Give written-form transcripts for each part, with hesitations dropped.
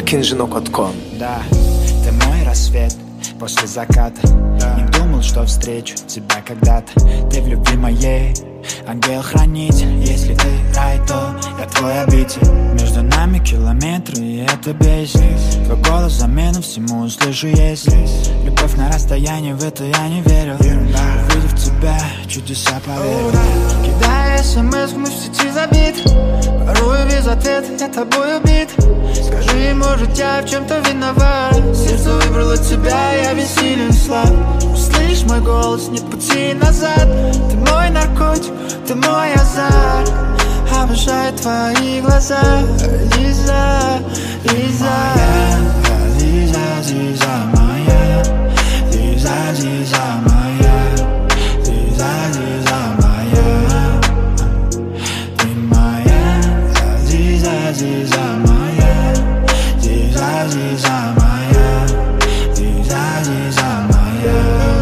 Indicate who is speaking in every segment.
Speaker 1: Kinjino.com.
Speaker 2: Да, ты мой рассвет после заката. Не думал, что встречу тебя когда-то. Ты в любви моей ангел-хранитель. Если ты рай, то я твой обитель. Между нами километры, и это бесит. Твой голос замену всему услышу, если любовь на расстоянии, в это я не верил. Увидев тебя, чудеса поверил. Кидая смс, мы в сети забит. Порой без ответа я тобой убит. Скажи, может, я в чем-то виноват. Сердце выбрало тебя, я бессилен, слаб. Услышь мой голос, нет пути назад. Ты мой наркотик, ты мой азарт. Обожаю твои глаза, Лиза, Лиза. Лиза, Лиза моя, Лиза, Лиза моя, Лиза, Лиза моя. Ты моя, Лиза, Лиза моя, Лиза, Лиза моя, Лиза, Лиза моя.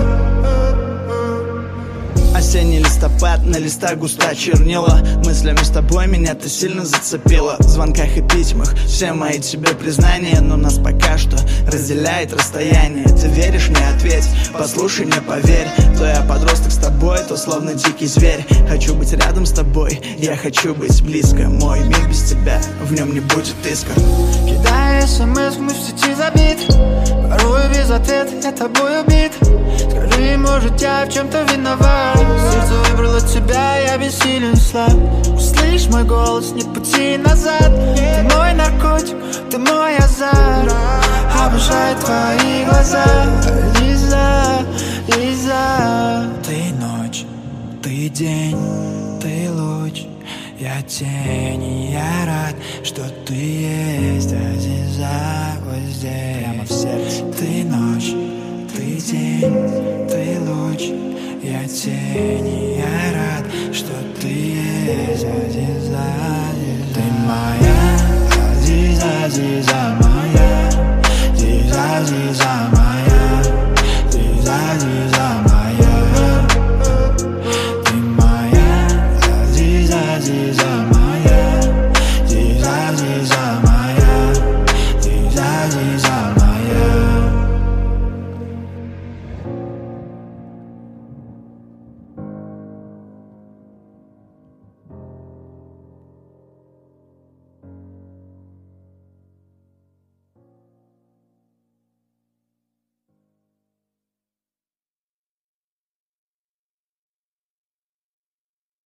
Speaker 3: Осенний листопад, на листах густа чернила. Мыслями с тобой меня ты сильно зацепила. В звонках и письмах все мои тебе признания, но нас пока что разделяет расстояние. Ты веришь мне, ответь, послушай мне, поверь. То я подросток с тобой, то словно дикий зверь. Хочу быть рядом с тобой, я хочу быть близко. Мой мир без тебя, в нем не будет искр.
Speaker 2: Кидая смс, мы в сети забит. Порой без ответа я тобой убит. Скажи, может, я в чем-то виноват. Сердце выбрало тебя, я бессилен, слаб. Услышь мой голос, нет пути назад. Ты мой наркотик, ты мой азарт. Обожаю твои глаза, Лиза, Лиза. Ты ночь, ты день, ты луч. Я тень, и я рад, что ты есть, Азиза, вот здесь. Прямо в сердце. Ты ночь, ты день, ты луч. Я тень, и я рад, что ты есть, Азиза, Азиза. Ты моя, Азиза, Азиза моя, Азиза, Азиза моя, Азиза, Азиза.